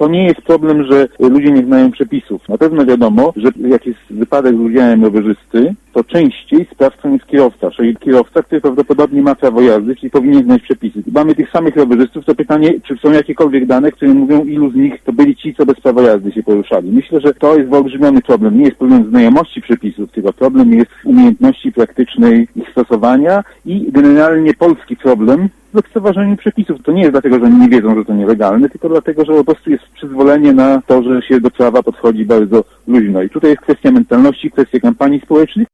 To nie jest problem, że ludzie nie znają przepisów. Na pewno wiadomo, że jak jest wypadek z udziałem rowerzysty, to częściej sprawcą jest kierowca, czyli kierowca, który prawdopodobnie ma prawo jazdy, czyli powinien znać przepisy. Mamy tych samych rowerzystów, to pytanie, czy są jakiekolwiek dane, które mówią, ilu z nich to byli ci, co bez prawa jazdy się poruszali. Myślę, że to jest wyolbrzymiony problem. Nie jest problem znajomości przepisów, tylko problem jest w umiejętności praktycznej ich stosowania i generalnie polski problem w lekceważeniu przepisów. To nie jest dlatego, że oni nie wiedzą, że to nielegalne, tylko dlatego, że po prostu jest przyzwolenie na to, że się do prawa podchodzi bardzo luźno. I tutaj jest kwestia mentalności, kwestia kampanii społecznych.